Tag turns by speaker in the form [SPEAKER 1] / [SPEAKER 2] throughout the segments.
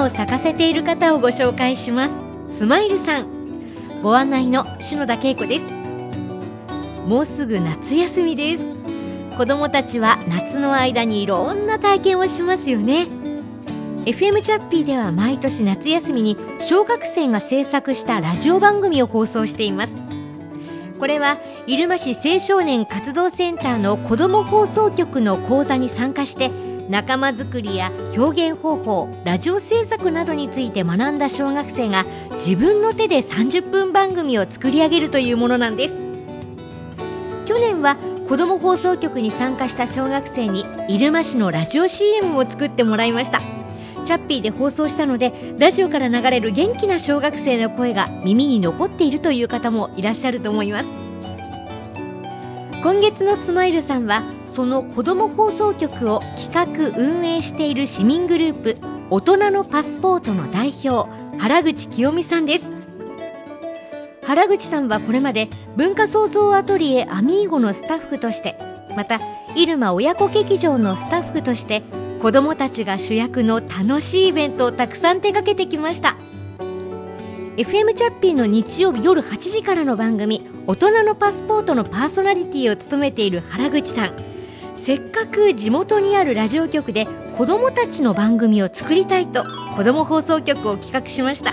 [SPEAKER 1] を咲かせている方をご紹介します。スマイルさん、ご案内の篠田恵子です。もうすぐ夏休みです。子どもたちは夏の間にいろんな体験をしますよね。FM チャッピーでは毎年夏休みに小学生が制作したラジオ番組を放送しています。これは入間市青少年活動センターの子ども放送局の講座に参加して仲間づくりや表現方法、ラジオ制作などについて学んだ小学生が自分の手で30分番組を作り上げるというものなんです。去年は子ども放送局に参加した小学生に入間市のラジオ CM を作ってもらいました。チャッピーで放送したのでラジオから流れる元気な小学生の声が耳に残っているという方もいらっしゃると思います。今月のスマイルさんはその子ども放送局を企画運営している市民グループ大人のパスポートの代表原口清美さんです。原口さんはこれまで文化創造アトリエアミーゴのスタッフとして、また入間親子劇場のスタッフとして子どもたちが主役の楽しいイベントをたくさん手掛けてきました。 FM チャッピーの日曜日夜8時からの番組大人のパスポートのパーソナリティを務めている原口さん、せっかく地元にあるラジオ局で子どもたちの番組を作りたいと子ども放送局を企画しました。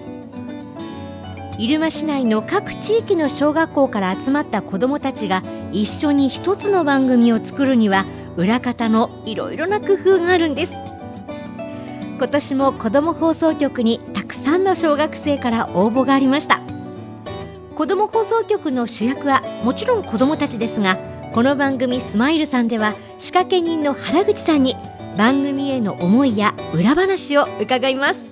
[SPEAKER 1] 入間市内の各地域の小学校から集まった子どもたちが一緒に一つの番組を作るには裏方のいろいろな工夫があるんです。今年も子ども放送局にたくさんの小学生から応募がありました。子ども放送局の主役はもちろん子どもたちですが、この番組スマイルさんでは仕掛け人の原口さんに番組への思いや裏話を伺います。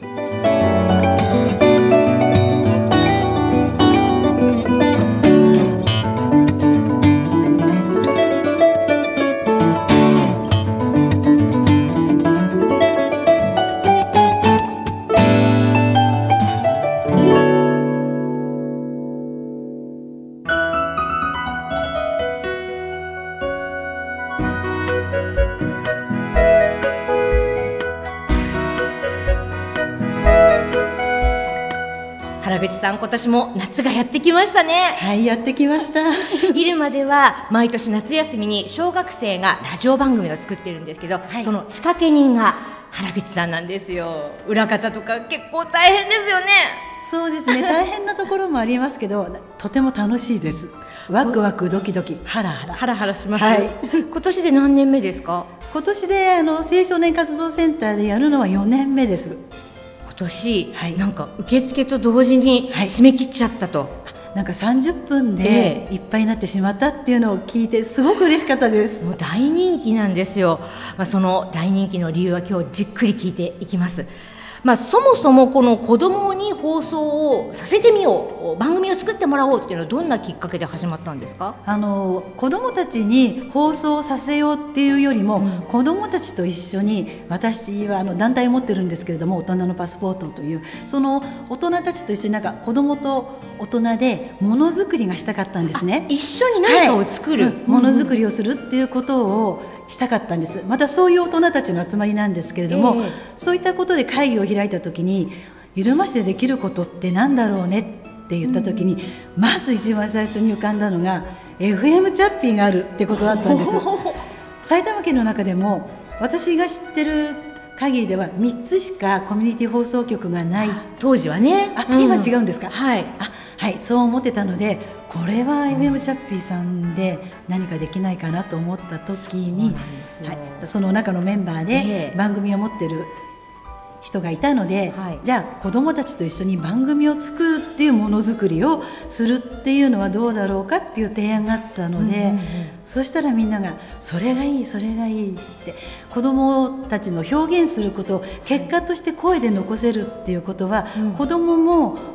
[SPEAKER 1] 原口さん、今年も夏がやってきましたね。
[SPEAKER 2] はい、やってきました
[SPEAKER 1] 入間では毎年夏休みに小学生がラジオ番組を作ってるんですけど、はい、その仕掛け人が原口さんなんですよ。裏方とか結構大変ですよね。
[SPEAKER 2] そうですね、大変なところもありますけどとても楽しいです。ワクワクドキドキハラハラ
[SPEAKER 1] ハラハラします、
[SPEAKER 2] はい、
[SPEAKER 1] 今年で何年目ですか？
[SPEAKER 2] 今年で青少年活動センターでやるのは4年目です。
[SPEAKER 1] 今年、はい、なんか受付と同時に締め切っちゃったと、
[SPEAKER 2] なんか30分でいっぱいになってしまったっていうのを聞いてすごく嬉しかったです。
[SPEAKER 1] もう大人気なんですよ。その大人気の理由は今日じっくり聞いていきます。そもそもこの子どもに放送をさせてみよう、番組を作ってもらおうっていうのはどんなきっかけで始まったんですか？
[SPEAKER 2] 子どもたちに放送させようっていうよりも、子どもたちと一緒に、私は団体を持ってるんですけれども、大人のパスポートというその大人たちと一緒になんか子どもと大人でものづくりがしたかったんですね。
[SPEAKER 1] 一緒に何かを作る、
[SPEAKER 2] ものづくりをするっていうことをしたかったんです。またそういう大人たちの集まりなんですけれども、そういったことで会議を開いた時に入間市でできることってなんだろうねって言った時に、まず一番最初に浮かんだのが FM チャッピーがあるってことだったんです。埼玉県の中でも私が知ってる限りでは3つしかコミュニティ放送局がない。
[SPEAKER 1] 当時はね。
[SPEAKER 2] 今違うんですか？
[SPEAKER 1] はい、
[SPEAKER 2] はい、そう思ってたので、これは FM チャッピーさんで何かできないかなと思った時に、その中のメンバーで番組を持ってる人がいたので、じゃあ子どもたちと一緒に番組を作るっていうものづくりをするっていうのはどうだろうかっていう提案があったので、そしたらみんながそれがいいそれがいいって、子どもたちの表現することを結果として声で残せるっていうことは、子どもも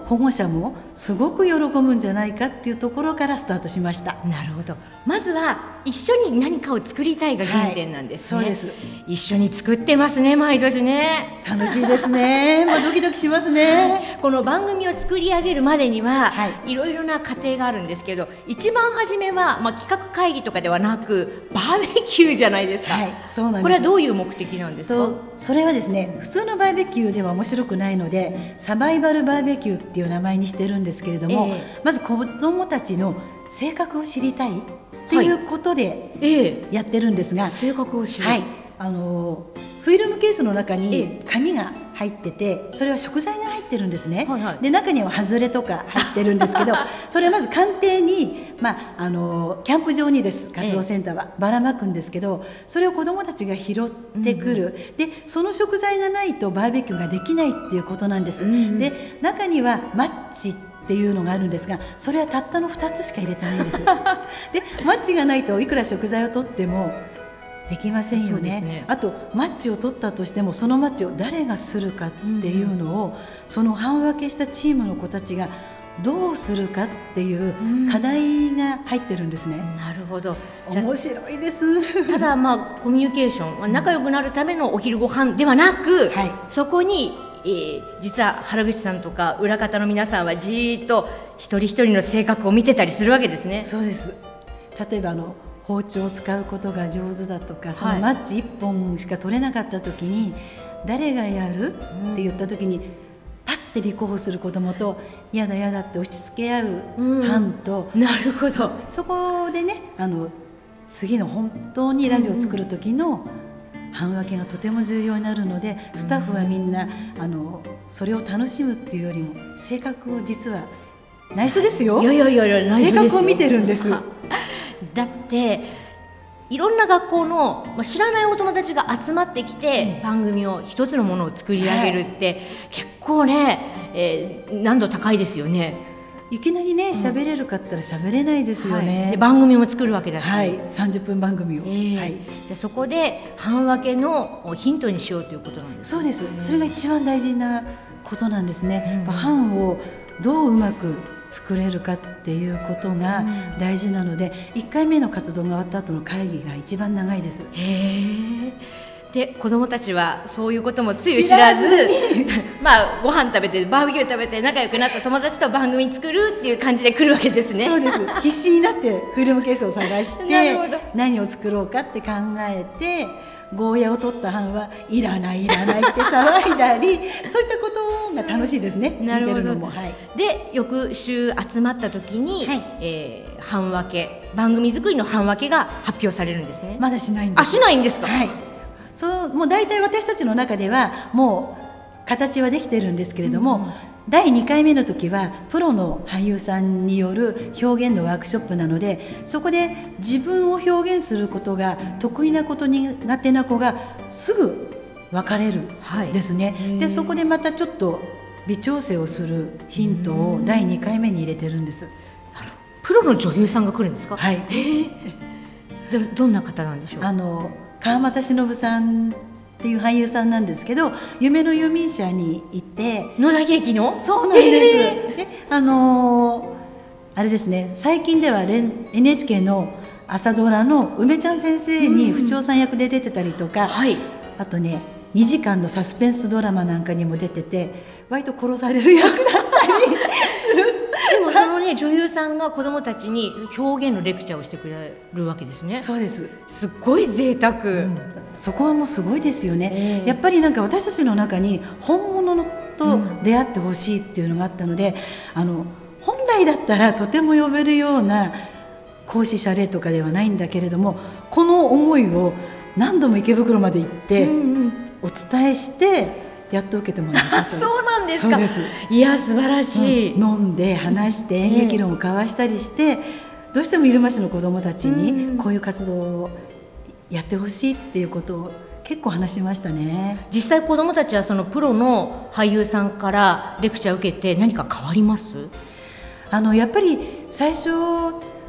[SPEAKER 2] 保護者もすごく喜ぶんじゃないかっていうところからスタートしました。
[SPEAKER 1] なるほど。まずは一緒に何かを作りたいが原点なんですね。
[SPEAKER 2] そうです。
[SPEAKER 1] 一緒に作ってますね、毎年ね。
[SPEAKER 2] 楽しいですね。ドキドキしますね。
[SPEAKER 1] この番組を作り上げるまでには、いろいろな過程があるんですけど、一番初めは、企画会議とかではなくバーベキューじゃないですか。
[SPEAKER 2] そうなんです。
[SPEAKER 1] これはどういう目的なんですか？
[SPEAKER 2] それはですね、普通のバーベキューでは面白くないので、サバイバルバーベキューっていう名前にしてるんですけれども、まず子どもたちの性格を知りたいっていうことでやってるんですが、
[SPEAKER 1] 性格を知る、
[SPEAKER 2] フィルムケースの中に紙が入ってて、それは食材が入ってるんですね。で中には外れとか入ってるんですけどそれはまず鑑定に、キャンプ場にです活動センターはばらまくんですけど、それを子どもたちが拾ってくる、でその食材がないとバーベキューができないっていうことなんです。で中にはマッチっていうのがあるんですが、それはたったの2つしか入れてないんですでマッチがないといくら食材を取ってもできませんよね。あとマッチを取ったとしても、そのマッチを誰がするかっていうのを、その半分けしたチームの子たちがどうするかっていう課題が入ってるんですね。
[SPEAKER 1] なるほど。
[SPEAKER 2] 面白いです
[SPEAKER 1] ただコミュニケーション、仲良くなるためのお昼ご飯ではなく、そこに、実は原口さんとか裏方の皆さんはじーっと一人一人の性格を見てたりするわけですね。
[SPEAKER 2] そうです。例えば包丁を使うことが上手だとか、そのマッチ1本しか取れなかった時に、誰がやるって言った時にパッて立候補する子どもと、やだやだって押し付け合う班と、
[SPEAKER 1] なるほど。
[SPEAKER 2] そこでね、次の本当にラジオを作る時の班分けがとても重要になるので、スタッフはみんなそれを楽しむっていうよりも性格を実は内緒ですよ。性格を見てるんです。
[SPEAKER 1] だっていろんな学校の知らないお友達が集まってきて、番組を一つのものを作り上げるって、結構ね、難度高いですよね。
[SPEAKER 2] いきなりね喋れるかったら喋れないですよね。
[SPEAKER 1] で番組も作るわけだし、
[SPEAKER 2] 30分番組を、
[SPEAKER 1] でそこで班分けのヒントにしようということなんですか？
[SPEAKER 2] そうです。それが一番大事なことなんですね。班をどううまく作れるかっていうことが大事なので、1回目の活動が終わった後の会議が一番長いです。
[SPEAKER 1] で子どもたちはそういうこともつゆ知らずご飯食べてバーベキュー食べて仲良くなった友達と番組作るっていう感じで来るわけですね。
[SPEAKER 2] そうです。必死になってフィルムケースを探して何を作ろうかって考えて、ゴーヤを取った班はいらないいらないって騒いだりそういったことが楽しいですね。
[SPEAKER 1] なるほど。
[SPEAKER 2] 見てるのも、
[SPEAKER 1] で翌週集まった時に、班分け、番組作りの班分けが発表されるんですね。
[SPEAKER 2] まだしないんです。
[SPEAKER 1] しないんですか？
[SPEAKER 2] もう大体私たちの中ではもう形はできてるんですけれども、第2回目の時はプロの俳優さんによる表現のワークショップなので、そこで自分を表現することが得意なこと苦手な子がすぐ分かれるですね。でそこでまたちょっと微調整をするヒントを第2回目に入れてるんです。
[SPEAKER 1] プロの女優さんが来るんですか？どんな方なんでしょう？
[SPEAKER 2] 川俣忍さんっていう俳優さんなんですけど、夢の遊民者にいて、
[SPEAKER 1] 野田劇の？
[SPEAKER 2] そうなんです。であれですね、最近ではNHK の朝ドラの梅ちゃん先生に不長さん役で出てたりとか、あとね2時間のサスペンスドラマなんかにも出てて、割と殺される役だったりする
[SPEAKER 1] でもそのね女優さんが子どもたちに表現のレクチャーをしてくれるわけですね。
[SPEAKER 2] そうです。
[SPEAKER 1] すっごい贅沢、
[SPEAKER 2] そこはもうすごいですよね。やっぱりなんか私たちの中に本物と出会ってほしいっていうのがあったので、本来だったらとても呼べるような講師謝礼とかではないんだけれども、この思いを何度も池袋まで行ってお伝えしてやっと受けてもらったと。
[SPEAKER 1] そうなんですか。
[SPEAKER 2] そうです。
[SPEAKER 1] いや素晴らしい、
[SPEAKER 2] 飲んで話して演劇論を交わしたりして、どうしても入間市の子どもたちにこういう活動をやってほしいっていうことを結構話しましたね。
[SPEAKER 1] 実際子どもたちはそのプロの俳優さんからレクチャーを受けて何か変わります？
[SPEAKER 2] やっぱり最初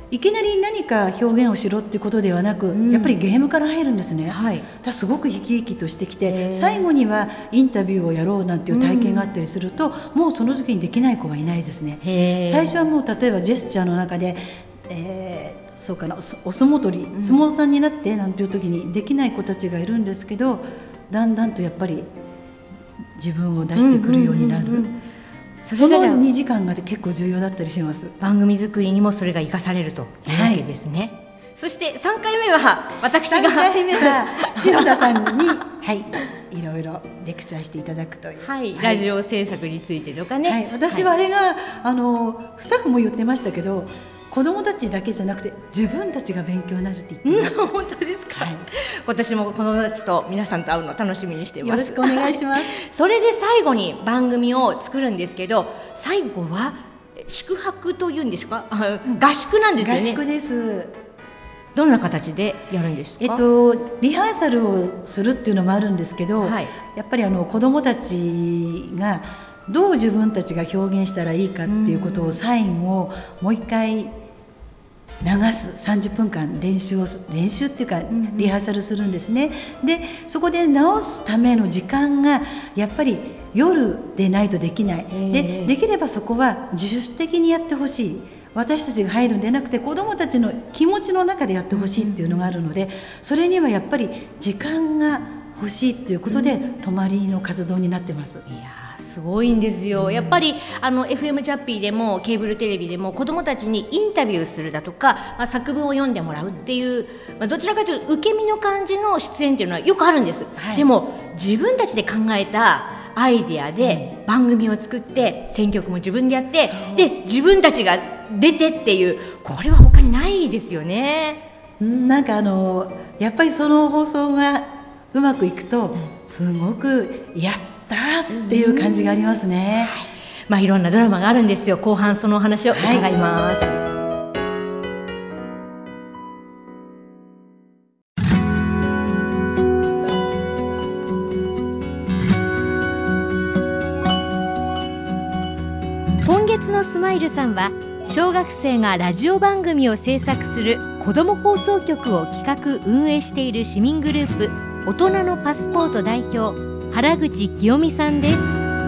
[SPEAKER 2] いきなり何か表現をしろっていうことではなく、やっぱりゲームから入るんですね。だすごく生き生きとしてきて、最後にはインタビューをやろうなんていう体験があったりすると、もうその時にできない子はいないですね。最初はもう例えばジェスチャーの中で、そうかな、お相撲取り、相撲さんになってなんていう時にできない子たちがいるんですけど、だんだんとやっぱり自分を出してくるようになる。その2時間が結構重要だったりします。
[SPEAKER 1] 番組作りにもそれが生かされるというわけですね。そして3回目は私が
[SPEAKER 2] 3回目は篠田さんにいろいろレクチャーしていただくという、
[SPEAKER 1] ラジオ制作についてとかね、
[SPEAKER 2] 私はあれがスタッフも言ってましたけど、子どもたちだけじゃなくて自分たちが勉強になるって言ってました。
[SPEAKER 1] 本当ですか。今年も子どもたちと皆さんと会うのを楽しみにしています。
[SPEAKER 2] よろしくお願いします。
[SPEAKER 1] それで最後に番組を作るんですけど、最後は宿泊というんですか、合宿なんですよね。
[SPEAKER 2] 合宿です。
[SPEAKER 1] どんな形でやるんですか。
[SPEAKER 2] リハーサルをするっていうのもあるんですけど、やっぱり子どもたちがどう自分たちが表現したらいいかっていうことを、サインをもう一回流す30分間練習っていうかリハーサルするんですね。でそこで直すための時間がやっぱり夜でないとできない。できればそこは自主的にやってほしい。私たちが入るんでなくて子どもたちの気持ちの中でやってほしいっていうのがあるので、それにはやっぱり時間が欲しいっていうことで泊まりの活動になってます。
[SPEAKER 1] すごいんですよ。やっぱりFM ジャッピーでもケーブルテレビでも子どもたちにインタビューするだとか、作文を読んでもらうっていう、どちらかというと受け身の感じの出演っていうのはよくあるんです。でも自分たちで考えたアイデアで番組を作って選曲も自分でやって、で自分たちが出てっていう、これは他にないですよね。
[SPEAKER 2] なんかやっぱりその放送がうまくいくとすごくやったっていう感じがありますね。
[SPEAKER 1] いろんなドラマがあるんですよ。後半そのお話を伺います。今月のスマイルさんは、小学生がラジオ番組を制作する子ども放送局を企画運営している市民グループ大人のパスポート代表、原口清美さんです。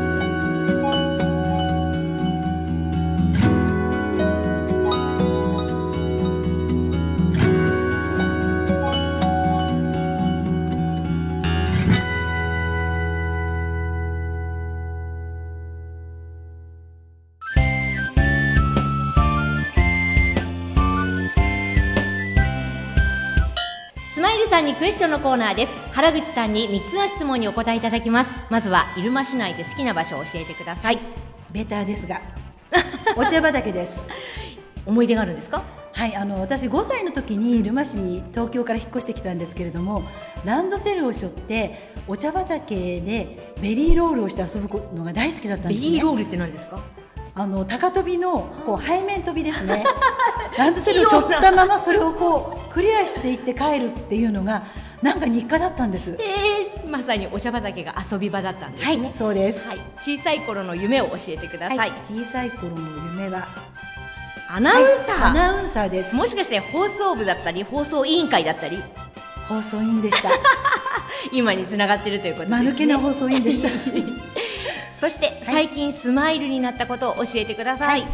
[SPEAKER 1] スマイルさんにクエスチョンのコーナーです。原口さんに3つの質問にお答えいただきます。まずは入間市内で好きな場所を教えてください。
[SPEAKER 2] ベターですがお茶畑です。
[SPEAKER 1] 思い出があるんですか。
[SPEAKER 2] 私5歳の時に入間市に東京から引っ越してきたんですけれども、ランドセルを背負ってお茶畑でベリーロールをして遊ぶのが大好きだったんですね。
[SPEAKER 1] ベリーロールって何ですか。
[SPEAKER 2] 高跳びの背面跳びですね。ランドセルを背負ったままそれをクリアしていって帰るっていうのがなんか日課だったんです。
[SPEAKER 1] まさにお茶畑が遊び場だったんですね。
[SPEAKER 2] そうです。
[SPEAKER 1] 小さい頃の夢を教えてください。
[SPEAKER 2] 小さい頃の夢は
[SPEAKER 1] アナウンサー。
[SPEAKER 2] アナウンサーです。
[SPEAKER 1] もしかして放送部だったり放送委員会だったり。
[SPEAKER 2] 放送委員でした。
[SPEAKER 1] 今につながってるということですね。
[SPEAKER 2] 間抜けな放送委員でした。
[SPEAKER 1] そして最近スマイルになったことを教えてください。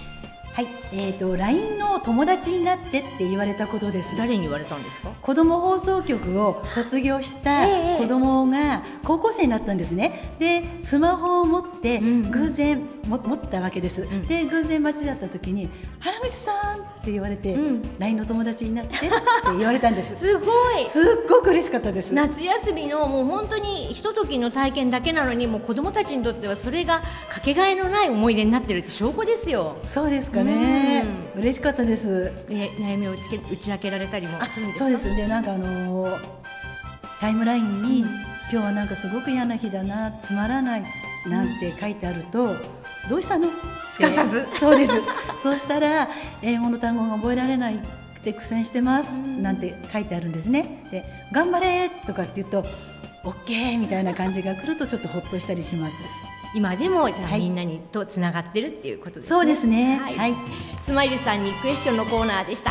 [SPEAKER 2] LINE の友達になってって言われたことです。
[SPEAKER 1] 誰に言われたんですか。
[SPEAKER 2] 子ども放送局を卒業した子どもが高校生になったんですね。でスマホを持って偶然持ったわけです。で偶然街だった時に原口さんって言われて、LINE の友達になってって言われたんです。
[SPEAKER 1] すごい。
[SPEAKER 2] すっごく嬉しかったです。
[SPEAKER 1] 夏休みのもう本当にひとときの体験だけなのに、もう子どもたちにとってはそれがかけがえのない思い出になってるって証拠ですよ。
[SPEAKER 2] そうですかね。嬉しかったです。
[SPEAKER 1] で悩みを打ち明けられたりもするんですか。
[SPEAKER 2] そうです。でなんかタイムラインに、今日はなんかすごく嫌な日だな、つまらないなんて書いてあると、どうしたの
[SPEAKER 1] すかさず。
[SPEAKER 2] そうです。そうしたら英語の単語が覚えられないくて苦戦してますなんて書いてあるんですね。で頑張れとかって言うと OK みたいな感じが来るとちょっとほっとしたりします。
[SPEAKER 1] 今でもじゃあ、みんなにとつながってるっていうことですね。
[SPEAKER 2] そうですね、
[SPEAKER 1] スマイルさんにクエスチョンのコーナーでした。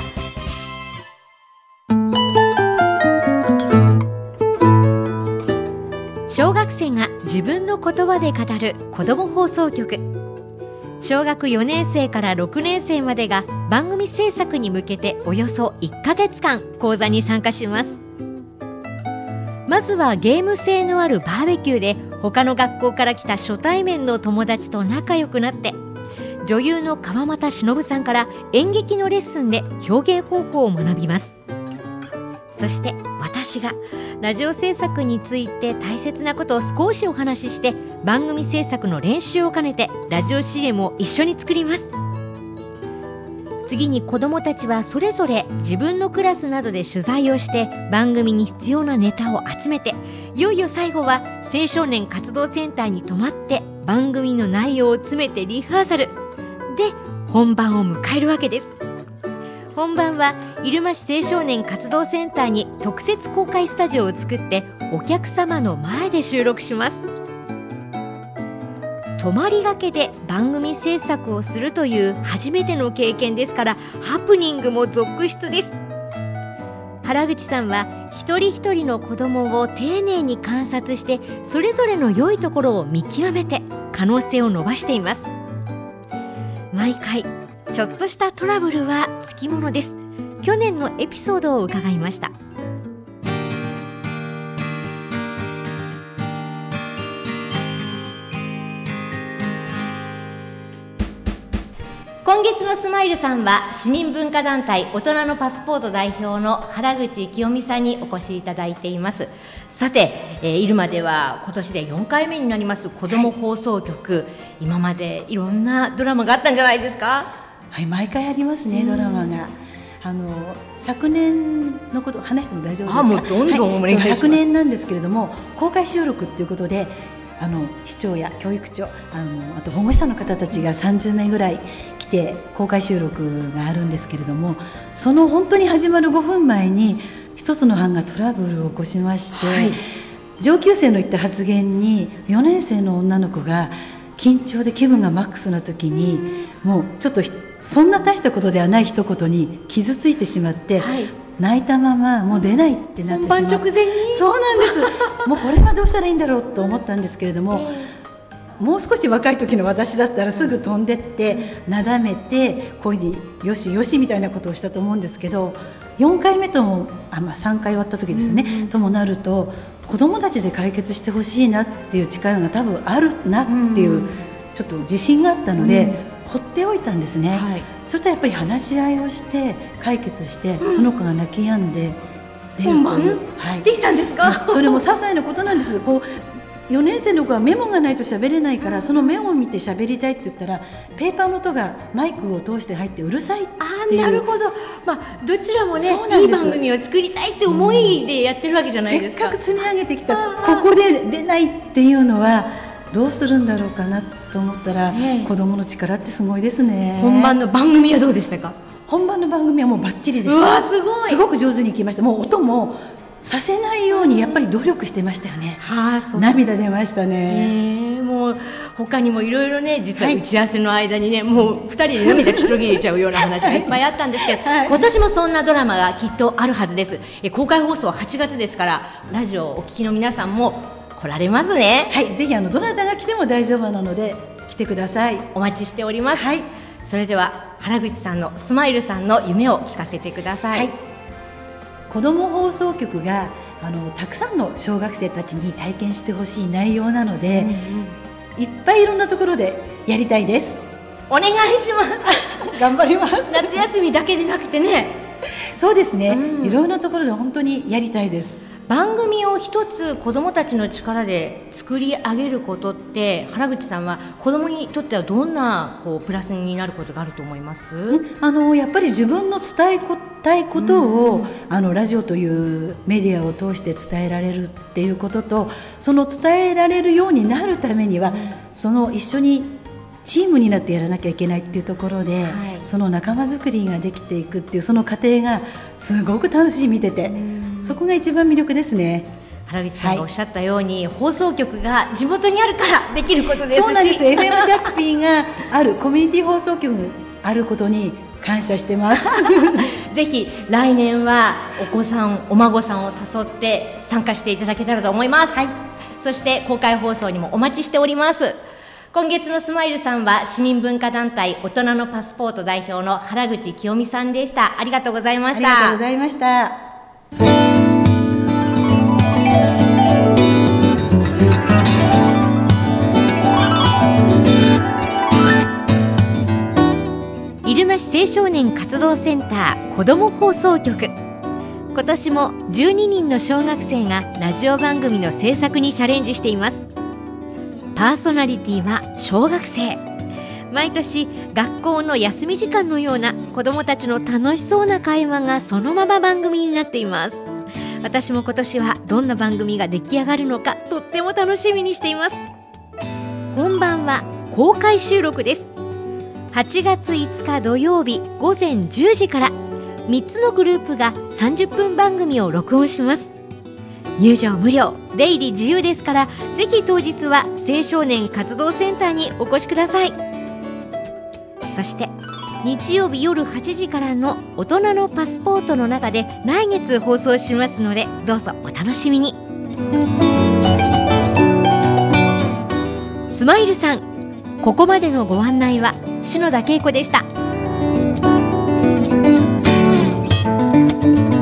[SPEAKER 1] 小学生が自分の言葉で語る子ども放送局。小学4年生から6年生までが番組制作に向けておよそ1ヶ月間講座に参加します。まずはゲーム性のあるバーベキューで他の学校から来た初対面の友達と仲良くなって、女優の川俣忍さんから演劇のレッスンで表現方法を学びます。そして私がラジオ制作について大切なことを少しお話しして、番組制作の練習を兼ねてラジオ CM を一緒に作ります。次に子どもたちはそれぞれ自分のクラスなどで取材をして番組に必要なネタを集めて、いよいよ最後は青少年活動センターに泊まって番組の内容を詰めてリハーサルで本番を迎えるわけです。本番は入間市青少年活動センターに特設公開スタジオを作ってお客様の前で収録します。泊まりがけで番組制作をするという初めての経験ですから、ハプニングも続出です。原口さんは一人一人の子どもを丁寧に観察して、それぞれの良いところを見極めて可能性を伸ばしています。毎回ちょっとしたトラブルはつきものです。去年のエピソードを伺いました。今月のスマイルさんは市民文化団体大人のパスポート代表の原口清美さんにお越しいただいています。さて、入間では今年で4回目になります子ども放送局、今までいろんなドラマがあったんじゃないですか？
[SPEAKER 2] はい、毎回ありますね、ドラマが。昨年のこと話しても大丈夫ですか？
[SPEAKER 1] もうどんどんお願いします。
[SPEAKER 2] 昨年なんですけれども、公開収録ということで市長や教育長、あと保護者の方たちが30名ぐらい来て公開収録があるんですけれども、その本当に始まる5分前に一つの班がトラブルを起こしまして、上級生の言った発言に4年生の女の子が緊張で気分がマックスな時に、もうちょっとそんな大したことではない一言に傷ついてしまって、泣いたままもう出ないってなってしまう。
[SPEAKER 1] 本番直前に。
[SPEAKER 2] そうなんですもうこれはどうしたらいいんだろうと思ったんですけれども、もう少し若い時の私だったらすぐ飛んでってなだめて恋によしよしみたいなことをしたと思うんですけど、4回目とも3回終わった時ですよね、ともなると子どもたちで解決してほしいなっていう力が多分あるなっていうちょっと自信があったので、放っておいたんですね。そしたらやっぱり話し合いをして解決して、その子が泣き止んで出るという、
[SPEAKER 1] できたんですか？
[SPEAKER 2] それも些細なことなんです。4年生の子はメモがないと喋れないから、そのメモを見て喋りたいって言ったらペーパーの音がマイクを通して入ってうるさいっていう。
[SPEAKER 1] なるほど、どちらもね、いい番組を作りたいって思いでやってるわけじゃないですか。
[SPEAKER 2] せっかく積み上げてきたここで出ないっていうのはどうするんだろうかなと思ったら、子どもの力ってすごいですね。
[SPEAKER 1] 本番の番組はどうでしたか？
[SPEAKER 2] 本番の番組はもうバッチリでした。すごく上手にいきました。もう音もさせないようにやっぱり努力してましたよね。涙出ましたね。
[SPEAKER 1] もう他にもいろいろね、実は打ち合わせの間にね、もう2人で涙ちょぎれちゃうような話がいっぱいあったんですけど、今年もそんなドラマがきっとあるはずです。公開放送は8月ですから、ラジオをお聞きの皆さんも来られますね。
[SPEAKER 2] ぜひどなたが来ても大丈夫なので来てください。
[SPEAKER 1] お待ちしております。それでは原口さんのスマイルさんの夢を聞かせてください。
[SPEAKER 2] 子ども放送局がたくさんの小学生たちに体験してほしい内容なので、いっぱいいろんなところでやりたいです。
[SPEAKER 1] お願いします
[SPEAKER 2] 頑張ります。
[SPEAKER 1] 夏休みだけでなくてね。
[SPEAKER 2] そうですね、いろんなところで本当にやりたいです。
[SPEAKER 1] 番組を一つ子どもたちの力で作り上げることって、原口さんは子どもにとってはどんなプラスになることがあると思います？
[SPEAKER 2] やっぱり自分の伝えたいことを、ラジオというメディアを通して伝えられるっていうことと、その伝えられるようになるためには、その一緒にチームになってやらなきゃいけないっていうところで、その仲間作りができていくっていうその過程がすごく楽しい、見ててそこが一番魅力ですね。
[SPEAKER 1] 原口さんがおっしゃったように、放送局が地元にあるからできることですし、
[SPEAKER 2] そうなんです。 FM ジャッピーがあるコミュニティ放送局があることに感謝してます
[SPEAKER 1] ぜひ来年はお子さんお孫さんを誘って参加していただけたらと思います、そして公開放送にもお待ちしております。今月のスマイルさんは市民文化団体大人のパスポート代表の原口清美さんでした。ありがとうございました。
[SPEAKER 2] ありがとうございました。
[SPEAKER 1] 入間市青少年活動センター子ども放送局、今年も12人の小学生がラジオ番組の制作にチャレンジしています。パーソナリティは小学生。毎年学校の休み時間のような子どもたちの楽しそうな会話がそのまま番組になっています。私も今年はどんな番組が出来上がるのかとっても楽しみにしています。本番は公開収録です。8月5日土曜日午前10時から3つのグループが30分番組を録音します。入場無料、出入り自由ですから、ぜひ当日は青少年活動センターにお越しください。そして日曜日夜8時からの大人のパスポートの中で来月放送しますので、どうぞお楽しみに。スマイルさん、ここまでのご案内は篠田恵子でした。